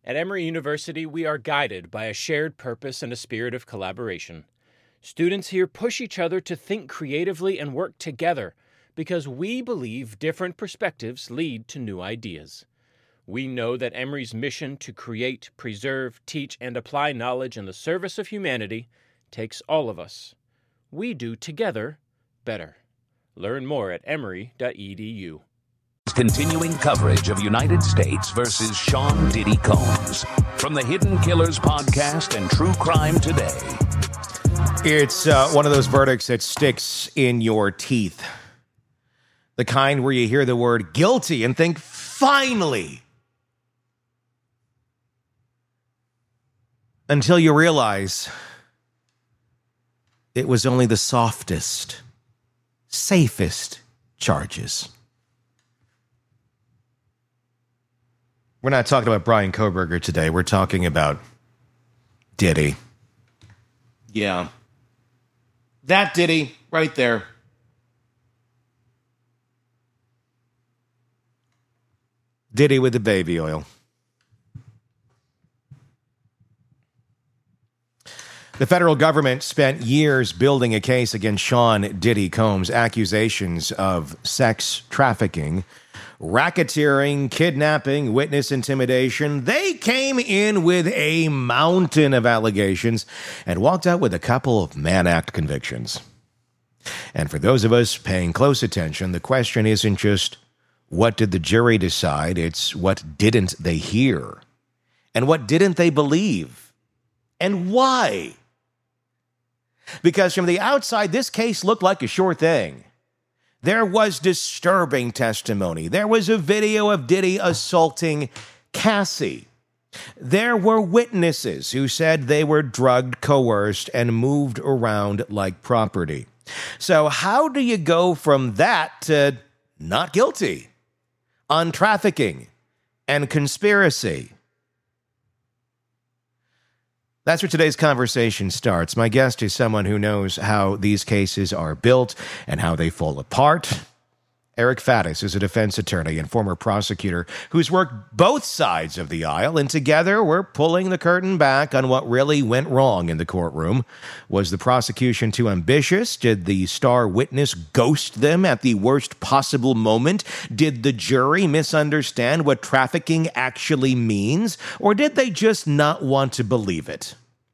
At Emory University, we are guided by a shared purpose and a spirit of collaboration. Students here push each other to think creatively and work together because we believe different perspectives lead to new ideas. We know that Emory's mission to create, preserve, teach, and apply knowledge in the service of humanity takes all of us. We do together better. Learn more at emory.edu. Continuing coverage of United States versus Sean Diddy Combs from the Hidden Killers podcast and True Crime Today. It's one of those verdicts that sticks in your teeth. The kind where you hear the word guilty and think, finally. Until you realize it was only the softest, safest charges. We're not talking about Bryan Kohberger today. We're talking about Diddy. Yeah. That Diddy right there. Diddy with the baby oil. The federal government spent years building a case against Sean Diddy Combs, accusations of sex trafficking, racketeering, kidnapping, witness intimidation. They came in with a mountain of allegations and walked out with a couple of Mann Act convictions. And for those of us paying close attention, the question isn't just what did the jury decide, it's what didn't they hear? And what didn't they believe? And why? Because from the outside, this case looked like a sure thing. There was disturbing testimony. There was a video of Diddy assaulting Cassie. There were witnesses who said they were drugged, coerced, and moved around like property. So how do you go from that to not guilty on trafficking and conspiracy? That's where today's conversation starts. My guest is someone who knows how these cases are built and how they fall apart. Eric Faddis is a defense attorney and former prosecutor who's worked both sides of the aisle, and together we're pulling the curtain back on what really went wrong in the courtroom. Was the prosecution too ambitious? Did the star witness ghost them at the worst possible moment? Did the jury misunderstand what trafficking actually means? Or did they just not want to believe it?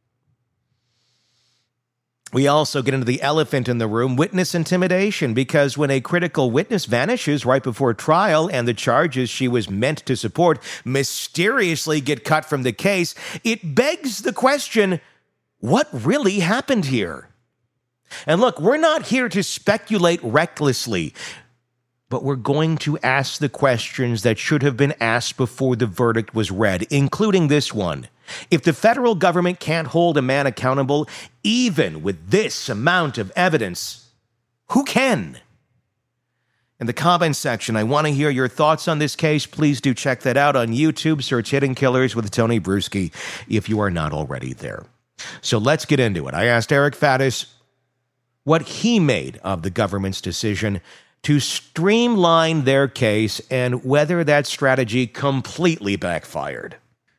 We also get into the elephant in the room, witness intimidation, because when a critical witness vanishes right before trial and the charges she was meant to support mysteriously get cut from the case, it begs the question, what really happened here? And look, we're not here to speculate recklessly, but we're going to ask the questions that should have been asked before the verdict was read, including this one. If the federal government can't hold a man accountable, even with this amount of evidence, who can? In the comments section, I want to hear your thoughts on this case. Please do check that out on YouTube. Search Hidden Killers with Tony Bruschi if you are not already there. So let's get into it. I asked Eric Faddis what he made of the government's decision to streamline their case and whether that strategy completely backfired.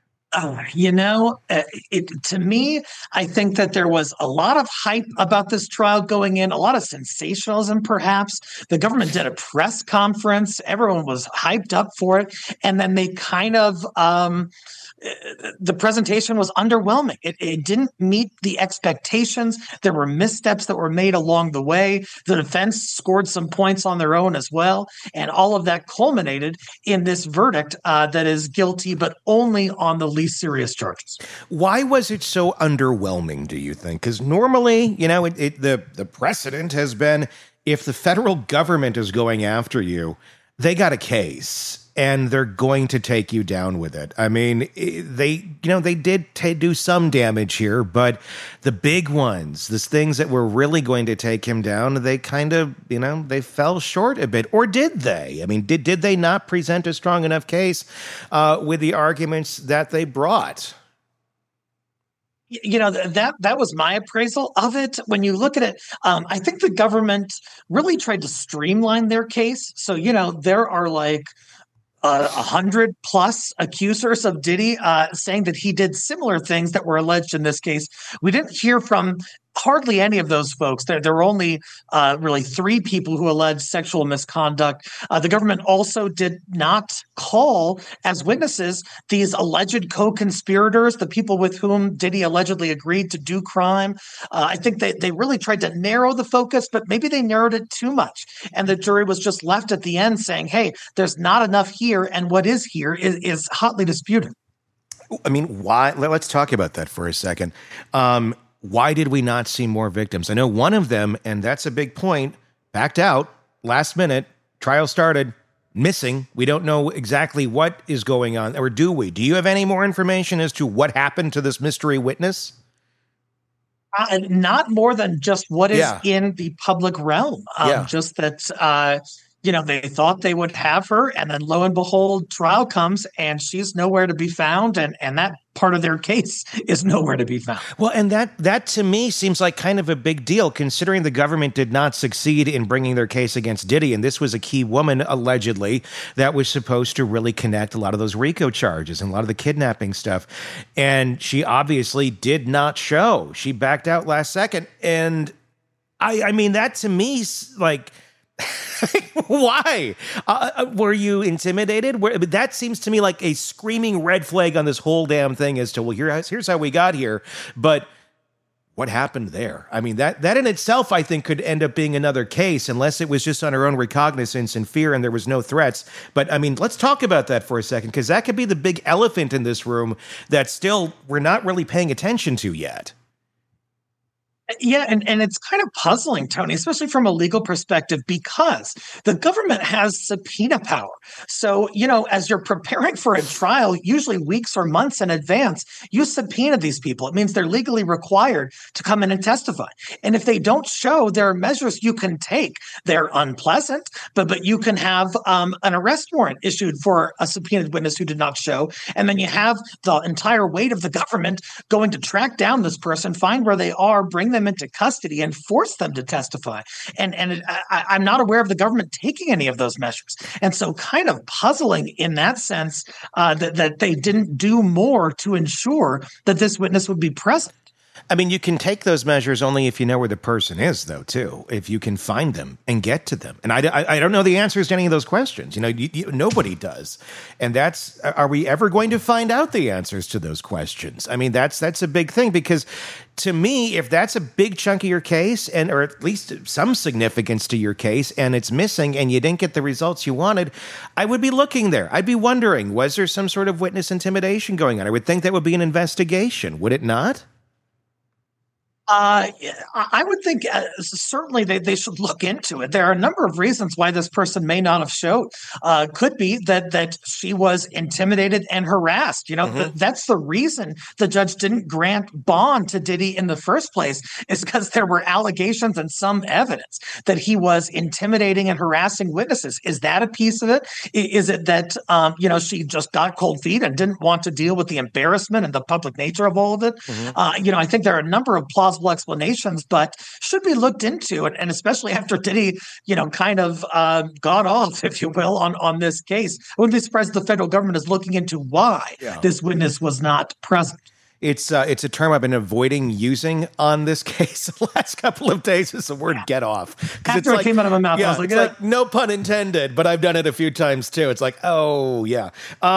To me, I think that there was a lot of hype about this trial going in, a lot of sensationalism, perhaps. The government did a press conference. Everyone was hyped up for it. And then they kind of the presentation was underwhelming. It didn't meet the expectations. There were missteps that were made along the way. The defense scored some points on their own as well. And all of that culminated in this verdict that is guilty, but only on the least serious charges. Why was it so underwhelming, do you think? Because normally, the precedent has been if the federal government is going after you, they got a case. And they're going to take you down with it. I mean, they did do some damage here, but the big ones, the things that were really going to take him down, they kind of, they fell short a bit. Or did they? I mean, did they not present a strong enough case with the arguments that they brought? That was my appraisal of it. When you look at it, I think the government really tried to streamline their case. So, there are 100 plus accusers of Diddy saying that he did similar things that were alleged in this case. We didn't hear from hardly any of those folks. There were only really 3 people who alleged sexual misconduct. The government also did not call as witnesses these alleged co-conspirators, the people with whom Diddy allegedly agreed to do crime. I think they really tried to narrow the focus, but maybe they narrowed it too much. And the jury was just left at the end saying, hey, there's not enough here, and what is here is hotly disputed. I mean, why? Let's talk about that for a second. Why did we not see more victims? I know one of them, and that's a big point, backed out last minute. Trial started, missing. We don't know exactly what is going on, or do we? Do you have any more information as to what happened to this mystery witness? Not more than just what is in the public realm. Just that, they thought they would have her, and then lo and behold, trial comes, and she's nowhere to be found, and that part of their case is nowhere to be found. Well, and that to me seems like kind of a big deal, considering the government did not succeed in bringing their case against Diddy, and this was a key woman, allegedly, that was supposed to really connect a lot of those RICO charges and a lot of the kidnapping stuff, and she obviously did not show. She backed out last second, and I mean, that to me, like... Why? Were you intimidated? That seems to me like a screaming red flag on this whole damn thing as to, well, here's how we got here. But what happened there? I mean, that in itself, I think, could end up being another case, unless it was just on her own recognizance and fear and there was no threats. But, I mean, let's talk about that for a second, because that could be the big elephant in this room that still we're not really paying attention to yet. Yeah, and it's kind of puzzling, Tony, especially from a legal perspective, because the government has subpoena power. So, as you're preparing for a trial, usually weeks or months in advance, you subpoena these people. It means they're legally required to come in and testify. And if they don't show, there are measures you can take. They're unpleasant, but you can have an arrest warrant issued for a subpoenaed witness who did not show. And then you have the entire weight of the government going to track down this person, find where they are, bring them into custody and force them to testify. I'm not aware of the government taking any of those measures. And so kind of puzzling in that sense that they didn't do more to ensure that this witness would be present. I mean, you can take those measures only if you know where the person is, though, too, if you can find them and get to them. And I don't know the answers to any of those questions. Nobody does. And are we ever going to find out the answers to those questions? I mean, that's a big thing, because to me, if that's a big chunk of your case, or at least some significance to your case, and it's missing and you didn't get the results you wanted, I would be looking there. I'd be wondering, was there some sort of witness intimidation going on? I would think that would be an investigation, would it not? I would think certainly they should look into it. There are a number of reasons why this person may not have showed. Could be that she was intimidated and harassed. That's the reason the judge didn't grant bond to Diddy in the first place, is because there were allegations and some evidence that he was intimidating and harassing witnesses. Is that a piece of it? Is it that she just got cold feet and didn't want to deal with the embarrassment and the public nature of all of it? I think there are a number of plausible explanations, but should be looked into, and especially after Diddy, kind of got off, if you will, on this case. I wouldn't be surprised if the federal government is looking into why this witness was not present. It's a term I've been avoiding using on this case the last couple of days. Is the word "get off." After it came out of my mouth, I was like, it's like no pun intended, but I've done it a few times too. It's like, oh yeah,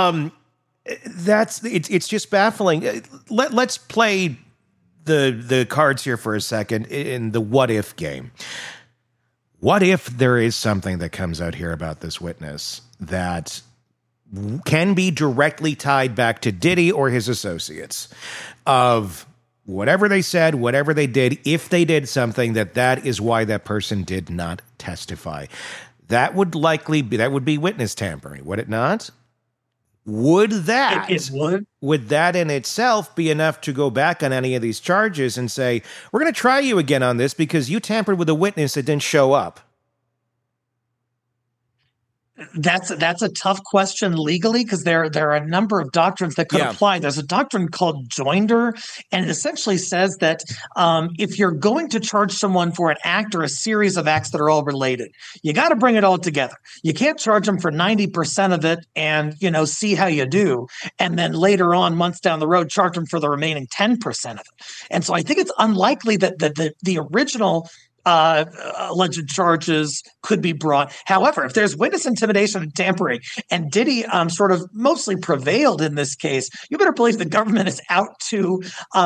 it's just baffling. Let's play the cards here for a second in the what if game. What if there is something that comes out here about this witness that can be directly tied back to Diddy or his associates, of whatever they said, whatever they did, if they did something, that is why that person did not testify? That would be witness tampering, would it not? Would that in itself be enough to go back on any of these charges and say, we're going to try you again on this because you tampered with a witness that didn't show up? That's a tough question legally because there are a number of doctrines that could apply. There's a doctrine called joinder, and it essentially says that if you're going to charge someone for an act or a series of acts that are all related, you got to bring it all together. You can't charge them for 90% of it and see how you do, and then later on, months down the road, charge them for the remaining 10% of it. And so I think it's unlikely that the original alleged charges could be brought. However, if there's witness intimidation and tampering, and Diddy sort of mostly prevailed in this case, you better believe the government is out to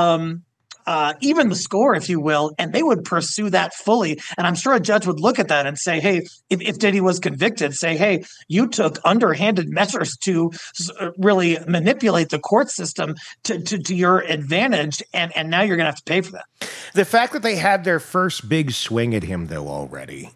even the score, if you will, and they would pursue that fully. And I'm sure a judge would look at that and say, hey, if Diddy was convicted, say, hey, you took underhanded measures to really manipulate the court system to your advantage, and now you're going to have to pay for that. The fact that they had their first big swing at him, though, already,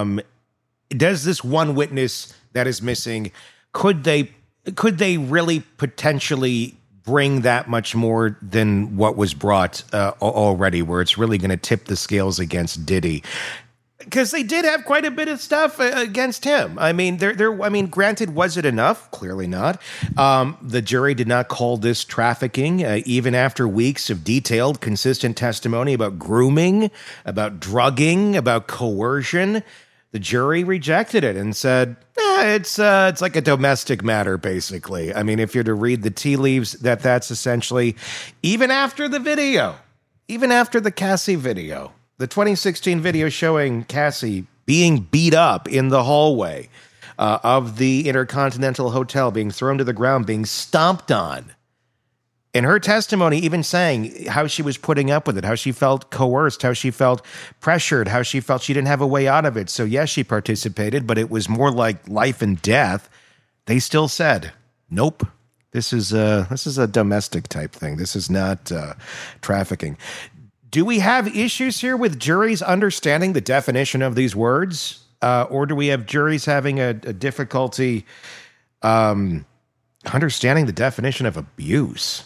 does this one witness that is missing, could they really potentially bring that much more than what was brought already, where it's really going to tip the scales against Diddy? Because they did have quite a bit of stuff against him. I mean, granted, was it enough? Clearly not. The jury did not call this trafficking, even after weeks of detailed, consistent testimony about grooming, about drugging, about coercion. The jury rejected it and said, it's like a domestic matter, basically. I mean, if you're to read the tea leaves, that's essentially, even after the video, even after the Cassie video, the 2016 video showing Cassie being beat up in the hallway of the Intercontinental Hotel, being thrown to the ground, being stomped on. In her testimony, even saying how she was putting up with it, how she felt coerced, how she felt pressured, how she felt she didn't have a way out of it. So yes, she participated, but it was more like life and death. They still said, nope, this is a domestic type thing. This is not trafficking. Do we have issues here with juries understanding the definition of these words? Or do we have juries having a difficulty understanding the definition of abuse?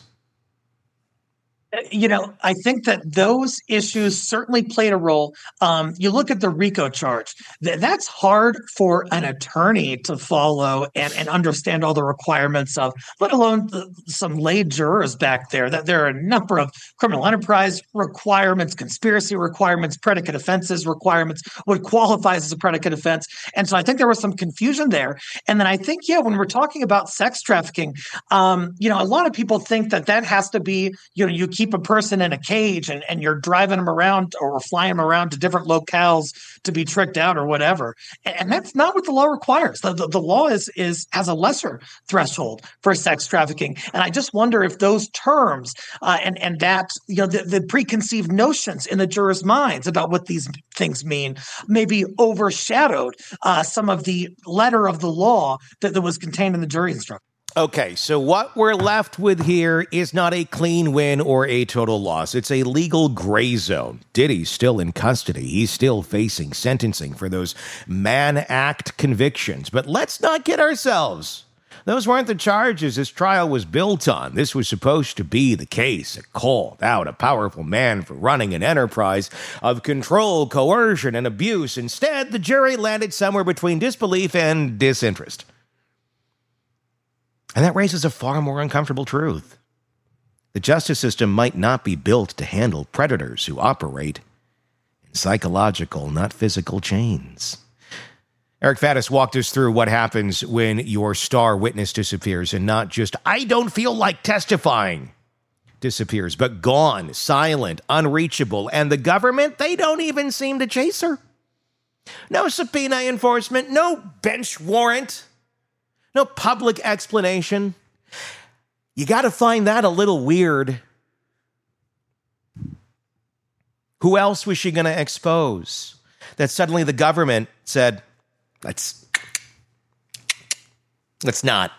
I think that those issues certainly played a role. You look at the RICO charge. That's hard for an attorney to follow and understand all the requirements of, let alone some lay jurors back there. That there are a number of criminal enterprise requirements, conspiracy requirements, predicate offenses requirements, what qualifies as a predicate offense. And so I think there was some confusion there. And then I think, when we're talking about sex trafficking, a lot of people think that has to be, you keep a person in a cage and you're driving them around or flying them around to different locales to be tricked out or whatever. And that's not what the law requires. The law has a lesser threshold for sex trafficking. And I just wonder if those terms and that, the preconceived notions in the jurors' minds about what these things mean maybe overshadowed some of the letter of the law that was contained in the jury instruction. Okay, so what we're left with here is not a clean win or a total loss. It's a legal gray zone. Diddy's still in custody. He's still facing sentencing for those Mann Act convictions. But let's not kid ourselves. Those weren't the charges this trial was built on. This was supposed to be the case that called out a powerful man for running an enterprise of control, coercion, and abuse. Instead, the jury landed somewhere between disbelief and disinterest. And that raises a far more uncomfortable truth. The justice system might not be built to handle predators who operate in psychological, not physical chains. Eric Faddis walked us through what happens when your star witness disappears, and not just, I don't feel like testifying, disappears, but gone, silent, unreachable, and the government, they don't even seem to chase her. No subpoena enforcement, no bench warrant. No public explanation. You got to find that a little weird. Who else was she going to expose? That suddenly the government said, let's not.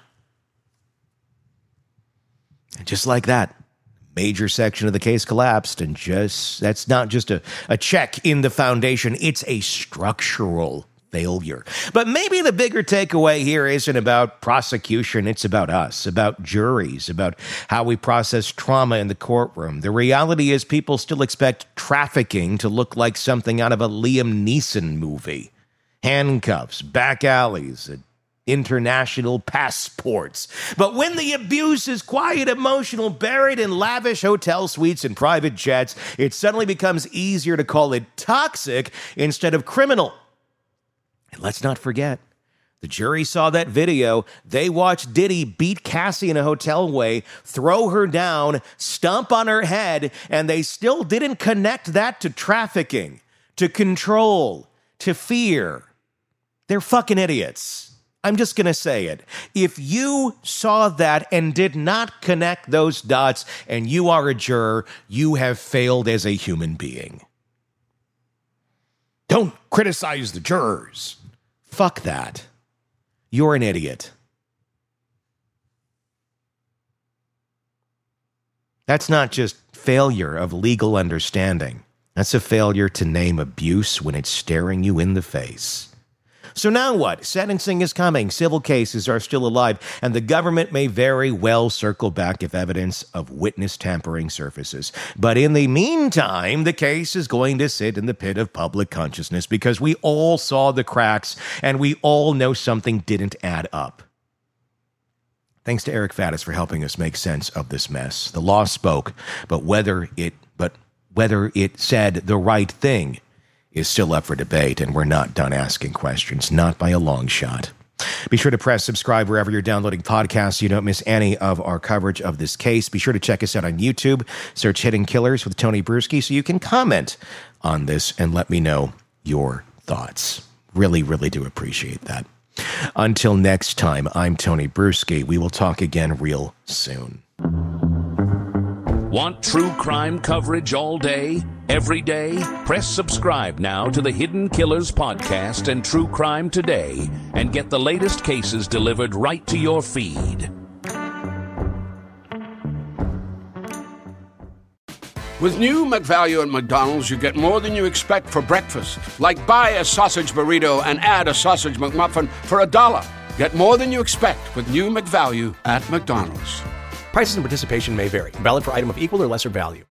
And just like that, major section of the case collapsed, and that's not just a check in the foundation, it's a structural failure. But maybe the bigger takeaway here isn't about prosecution. It's about us, about juries, about how we process trauma in the courtroom. The reality is people still expect trafficking to look like something out of a Liam Neeson movie. Handcuffs, back alleys, a international passports. But when the abuse is quiet, emotional, buried in lavish hotel suites and private jets, it suddenly becomes easier to call it toxic instead of criminal. And let's not forget, the jury saw that video. They watched Diddy beat Cassie in a hotel way, throw her down, stomp on her head, and they still didn't connect that to trafficking, to control, to fear. They're fucking idiots. I'm just going to say it. If you saw that and did not connect those dots and you are a juror, you have failed as a human being. Don't criticize the jurors. Fuck that. You're an idiot. That's not just failure of legal understanding. That's a failure to name abuse when it's staring you in the face. So now what? Sentencing is coming, civil cases are still alive, and the government may very well circle back if evidence of witness tampering surfaces. But in the meantime, the case is going to sit in the pit of public consciousness because we all saw the cracks and we all know something didn't add up. Thanks to Eric Faddis for helping us make sense of this mess. The law spoke, but whether it said the right thing is still up for debate, and we're not done asking questions, not by a long shot. Be sure to press subscribe wherever you're downloading podcasts so you don't miss any of our coverage of this case. Be sure to check us out on YouTube. Search Hidden Killers with Tony Bruschi so you can comment on this and let me know your thoughts. Really, really do appreciate that. Until next time, I'm Tony Bruschi. We will talk again real soon. Want true crime coverage all day, every day? Press subscribe now to the Hidden Killers podcast and True Crime Today and get the latest cases delivered right to your feed. With new McValue at McDonald's, you get more than you expect for breakfast. Like buy a sausage burrito and add a sausage McMuffin for $1. Get more than you expect with new McValue at McDonald's. Prices and participation may vary. Valid for item of equal or lesser value.